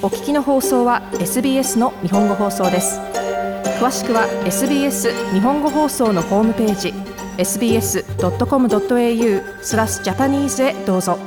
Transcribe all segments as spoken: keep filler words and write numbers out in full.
お聞きの放送は エスビーエス の日本語放送です。詳しくは エスビーエス 日本語放送のホームページ エスビーエスドットコムドットエーユー スラスジャパニーズへどうぞ。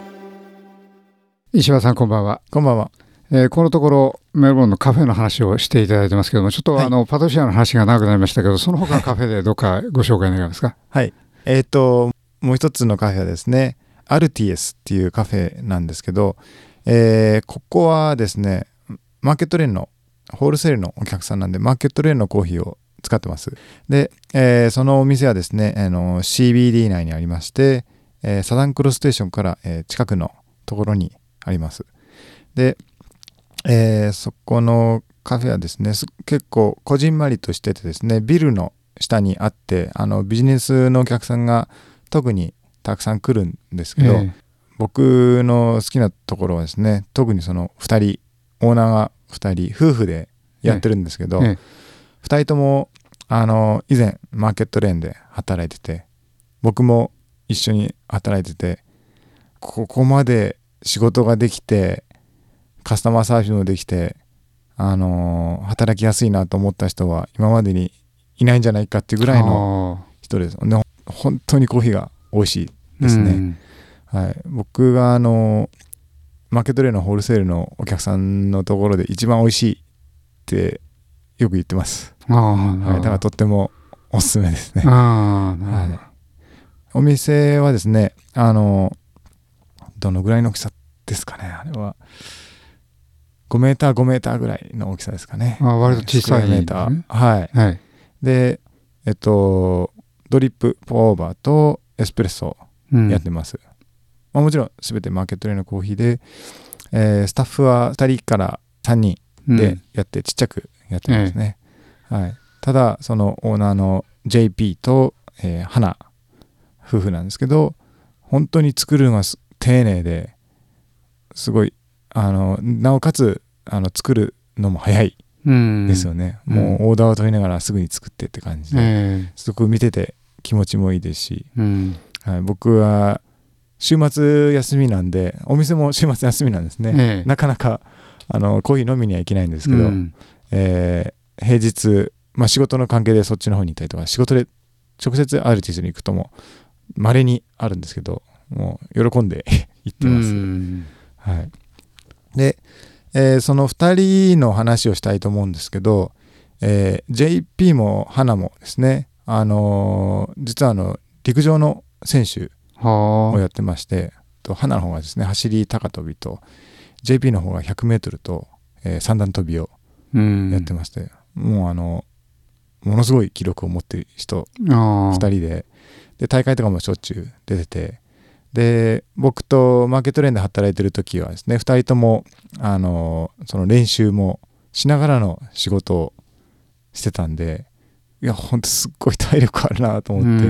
石原さん、こんばんは。 こんばんは。 えー、このところメルボルンのカフェの話をしていただいてますけども、ちょっと、はい、あのパトシアの話が長くなりましたけど、その他のカフェでどっかご紹介願いますか？ はい、えーともう一つのカフェはですね、アルティエスっていうカフェなんですけど、えー、ここはですね、マーケットレーンのホールセールのお客さんなんで、マーケットレーンのコーヒーを使ってます。で、えー、そのお店はですね、あの シービーディー 内にありまして、えー、サザンクロスステーションから、えー、近くのところにあります。で、えー、そこのカフェはですね、結構こじんまりとしててですね、ビルの下にあって、あのビジネスのお客さんが特にたくさん来るんですけど、えー、僕の好きなところはですね、特にそのふたり、オーナーがふたり夫婦でやってるんですけど、えーえー、ふたりともあの以前マーケットレーンで働いてて、僕も一緒に働いてて、ここまで仕事ができてカスタマーサービスもできて、あのー、働きやすいなと思った人は今までにいないんじゃないかっていうぐらいの人です。で、本当にコーヒーが美味しいですね、うんはい、僕があのマーケットレーンのホールセールのお客さんのところで一番美味しいってよく言ってます。あ、はい、だからとってもおすすめですね。あ、はい、お店はですね、あのどのぐらいの大きさですかね。あれはごメーターごメーターぐらいの大きさですかね。 あ、割と小さい、 メーター、はい、はい、で、えっとドリップポーオーバーとエスプレッソやってます、うんまあ、もちろん全てマーケットレーンのコーヒーで、えー、スタッフはふたりからさんにんでやって、うん、ちっちゃくやってますね、えーはい、ただそのオーナーの ジェイピー と、えー、花夫婦なんですけど、本当に作るのが丁寧ですごい、あのなおかつあの作るのも早いですよね、うん、もうオーダーを取りながらすぐに作ってって感じで、えー、すごく見てて気持ちもいいですし、うんはい、僕は週末休みなんで、お店も週末休みなんですね、えー、なかなかあのコーヒー飲みには行けないんですけど、うんえー、平日、まあ、仕事の関係でそっちの方に行ったりとか、仕事で直接アルティスに行くとも稀にあるんですけど、もう喜んで行ってます、うんはい、で、えー、そのふたりの話をしたいと思うんですけど、えー、ジェイピー も花もですね、あのー、実はあの陸上の選手をやってまして、と花の方がですね走り高跳びと ジェイピー の方がひゃくメートルと、えー、三段跳びをやってまして、もうあのものすごい記録を持っている人ふたりで、で大会とかもしょっちゅう出てて、で僕とマーケットレーンで働いてる時はですね、ふたりともあのその練習もしながらの仕事をしてたんで、いや本当すっごい体力あるなと思って、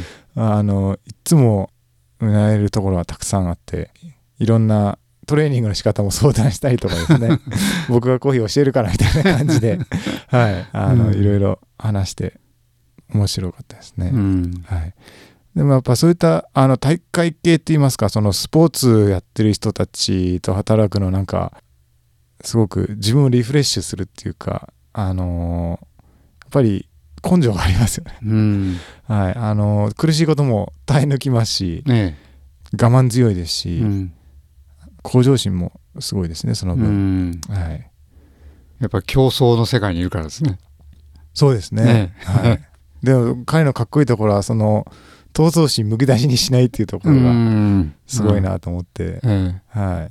あのいつも学べるところはたくさんあって、いろんなトレーニングの仕方も相談したりとかですね僕がコーヒーを教えるからみたいな感じではいあの、うん、いろいろ話して面白かったですね、うんはい、でもやっぱそういったあの大会系って言いますか、そのスポーツやってる人たちと働くのなんかすごく自分をリフレッシュするっていうか、あのー、やっぱり根性がありますよね、うんはいあのー、苦しいことも耐え抜きますし、ね、我慢強いですし、うん、向上心もすごいですね、その分、うんはい、 やっぱり競争の世界にいるからですね。 そうですね、ねはい、でも彼のかっこいいところはその闘争心むき出しにしないっていうところがすごいなと思って、うんはい、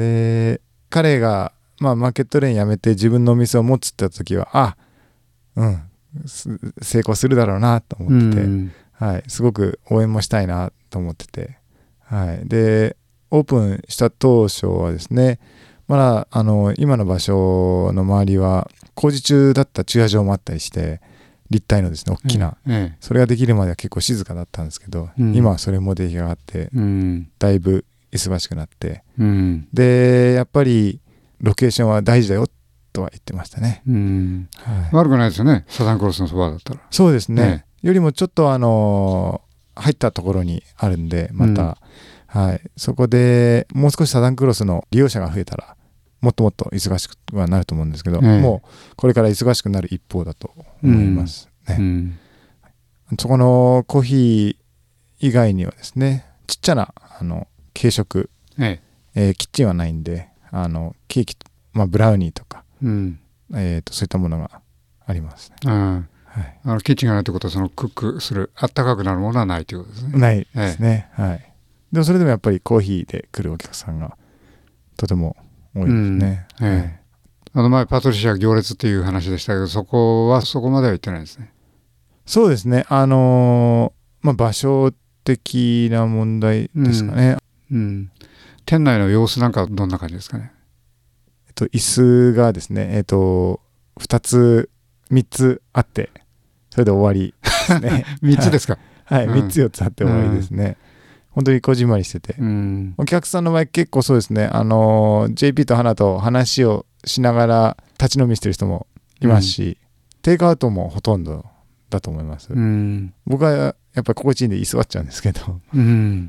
で彼が、まあ、マーケットレーン辞めて自分のお店を持つって時はあうん成功するだろうなと思ってて、うんはい、すごく応援もしたいなと思ってて、はい、でオープンした当初はですね、まだあの今の場所の周りは工事中だった駐車場もあったりして、立体のですね大きな、ええ、それができるまでは結構静かだったんですけど、うん、今はそれも出来上がって、うん、だいぶ忙しくなって、うん、でやっぱりロケーションは大事だよとは言ってましたね、うんはい、悪くないですよね、サザンクロスのそばだったら。 そうですね、ええ、よりもちょっとあの入ったところにあるんでまた、うんはい、そこでもう少しサザンクロスの利用者が増えたらもっともっと忙しくはなると思うんですけど、 ええ、 もうこれから忙しくなる一方だと思いますね、 うん、 そこのコーヒー以外にはですね、ちっちゃなあの軽食、 ええー、キッチンはないんで、あのケーキ、まあ、ブラウニーとか、 うん、 えー、とそういったものがありますね、 うん、 はい、 あのキッチンがないということはそのクックするあったかくなるものはないということですね。 ないですね、ええ、はい、でもそれでもやっぱりコーヒーで来るお客さんがとても多いですね、 うん、ええ、はい、あの前パトリシア行列っていう話でしたけど、そこはそこまでは行ってないですね。 そうですね、あのーまあ、場所的な問題ですかね、 うんうん、店内の様子なんかどんな感じですかね。 えっと、椅子がですね、えっと、ふたつみっつあってそれで終わりですねみっつですか。 はい、 うん、 みっつよっつあって終わりですね、うん、本当にこじんまりしてて、 うん、 お客さんの場合結構そうですね、あの ジェーピー と花と話をしながら立ち飲みしてる人もいますし、うん、テイクアウトもほとんどだと思います、うん、僕はやっぱり心地いいんで居座っちゃうんですけど、うん、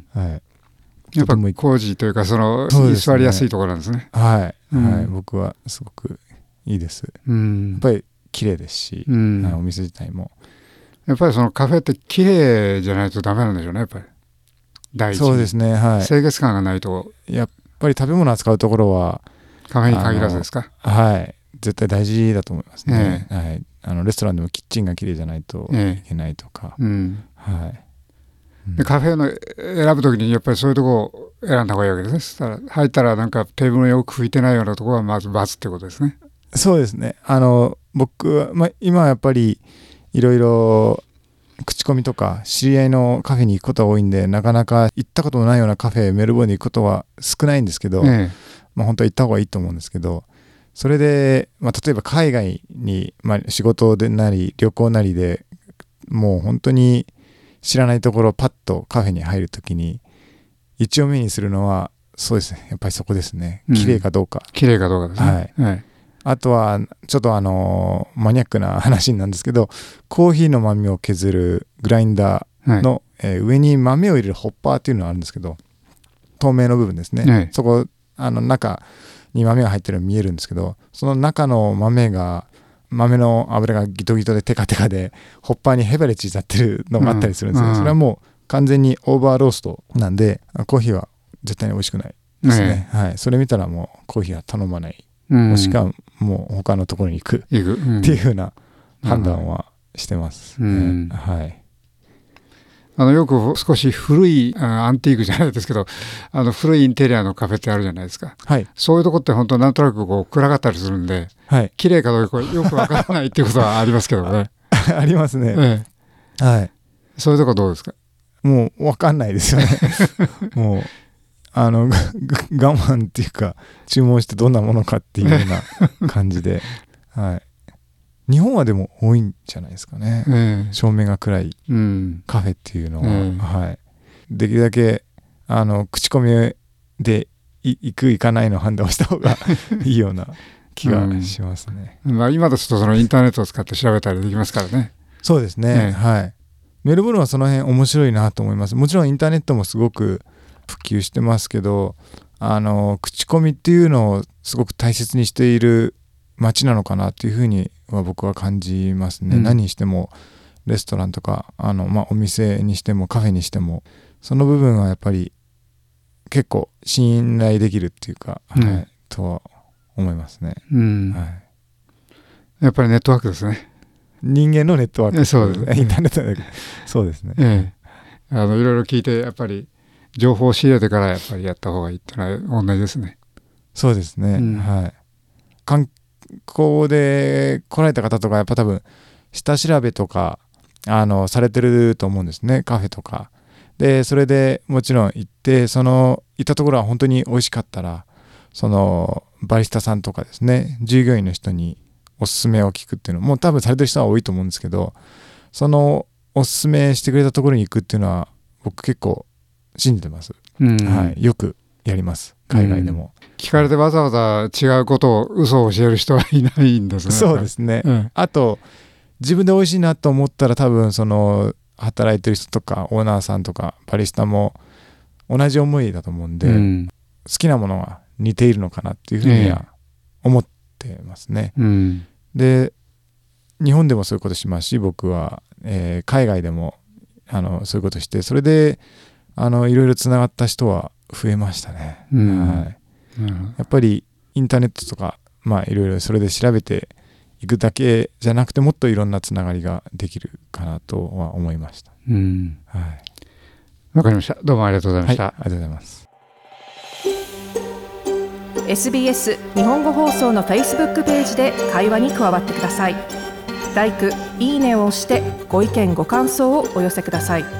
はい、 やっぱ工事というかその居座りやすいところなんですね。 はい、 うん、 はい、僕はすごくいいです、 うん、 やっぱり綺麗ですし、うん、お店自体もやっぱりそのカフェって綺麗じゃないとダメなんでしょうね、やっぱり第一に。 そうですね、はい、 清潔感がないと。 やっぱり食べ物を扱うところはカフェに限らずですか。 はい、絶対大事だと思いますね、ええ、はい、あのレストランでもキッチンが綺麗じゃないといけないとか、ええ、うん、はい、うん、でカフェの選ぶときにやっぱりそういうところを選んだ方がいいわけですね。入ったらなんかテーブルのよく拭いてないようなところはまず×ってことですね。 そうですね、あの僕は、まあ、今はやっぱりいろいろ口コミとか知り合いのカフェに行くことが多いんで、なかなか行ったことのないようなカフェメルボルンに行くことは少ないんですけど、ええ、まあ、本当は行った方がいいと思うんですけど、それで、まあ、例えば海外に、まあ、仕事でなり旅行なりでもう本当に知らないところパッとカフェに入るときに一応目にするのはそうですね、やっぱりそこですね、綺麗かどうか、 綺麗かどうかですね、 はいはい、あとはちょっとあのマニアックな話なんですけど、コーヒーの豆を削るグラインダーの、はい、えー、上に豆を入れるホッパーっていうのがあるんですけど、透明の部分ですね、はい、そこあの中に豆が入ってるの見えるんですけど、その中の豆が豆の油がギトギトでテカテカでホッパーにヘバレチになってるのがあったりするんですけど、うん、それはもう完全にオーバーローストなんでコーヒーは絶対に美味しくないですね、はいはい、それ見たらもうコーヒーは頼まない、うん、もしくはもう他のところに行く、うん、っていう風な判断はしてます、うんね、はい。 あのよく少し古いアンティークじゃないですけど、あの古いインテリアのカフェってあるじゃないですか、はい、そういうとこって本当なんとなくこう暗かったりするんで、はい、綺麗かどうかよくわからないっていうことはありますけどねありますね、ええ、はい、 そういうとこどうですか。 もうわかんないですよねもうあの我慢っていうか注文してどんなものかっていうような感じで、はい、日本はでも多いんじゃないですかね、えー、照明が暗いカフェっていうのは、うん、はい、できるだけあの口コミで行く行かないの判断をした方がいいような気がしますね、 うん、まあ、今ですとそのインターネットを使って調べたりできますからね。 そうですね、えー、はい、メルボルンはその辺面白いなと思います。もちろんインターネットもすごく普及してますけど、あの口コミっていうのをすごく大切にしている街なのかなっていうふうには僕は感じますね、うん、何にしてもレストランとかあの、まあ、お店にしてもカフェにしてもその部分はやっぱり結構信頼できるっていうか、うん、はい、とは思いますね、うん、はい、 やっぱりネットワークですね。 人間のネットワーク、 そうですね、 インターネットでそうですね、 ええ、あのいろいろ聞いてやっぱり情報を仕入れてからやっぱりやった方がいいっていうのは同じですね。 そうですね、うん、はい、観光で来られた方とかやっぱ多分下調べとかあのされてると思うんですね、カフェとかで。それでもちろん行ってその行ったところは本当に美味しかったらそのバリスタさんとかですね従業員の人におすすめを聞くっていうのも多分されてる人は多いと思うんですけど、そのおすすめしてくれたところに行くっていうのは僕結構信じてます、うん、はい、よくやります、海外でも、 うん、聞かれてわざわざ違うことを嘘を教える人はいないんですね。 そうですね、うん、あと自分で美味しいなと思ったら多分その働いてる人とかオーナーさんとかバリスタも同じ思いだと思うんで、うん、好きなものが似ているのかなっていうふうには思ってますね。 うん、 で日本でもそういうことしますし、僕は、えー、海外でもあのそういうことして、それであのいろいろつながった人は増えましたね。 うん、 はいうん、やっぱりインターネットとか、まあ、いろいろそれで調べていくだけじゃなくて、もっといろんなつながりができるかなとは思いました。 うん、 はい、 わかりました。どうもありがとうございました。 はい、ありがとうございます。 エスビーエス 日本語放送の Facebook ページで会話に加わってください。ライク、いいねを押してご意見ご感想をお寄せください。